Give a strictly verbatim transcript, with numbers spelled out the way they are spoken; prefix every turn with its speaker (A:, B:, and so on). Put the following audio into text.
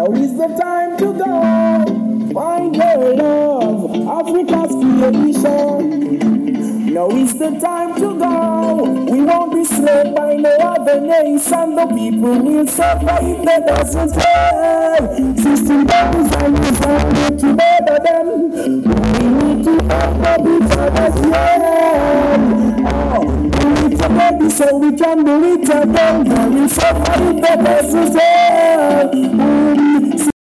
A: Now is the time to go. Find your love, Africa's creation. Now is the time to go. We won't be slaves by no other nation. The people will suffer if they doesn't help. System that is designed to murder them. We need to help the people as well. Oh, we need to make it so we can do it again. We suffer if they doesn't help.